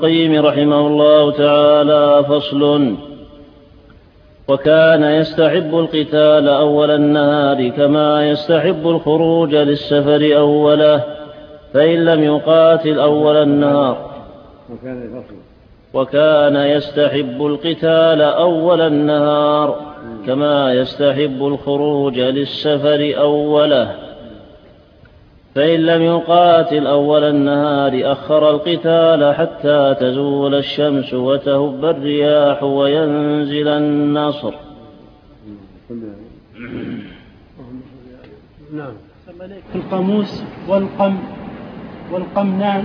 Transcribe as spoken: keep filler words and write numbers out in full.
القيم رحمه الله تعالى: فصل. وكان يستحب القتال أول النهار كما يستحب الخروج للسفر أوله، فإن لم يقاتل أول النهار. وكان يستحب القتال أول النهار كما يستحب الخروج للسفر أوله، فإن لم يقاتل أول النهار أخر القتال حتى تزول الشمس وتهب الرياح وينزل النصر. نعم. القاموس والقم والقمنان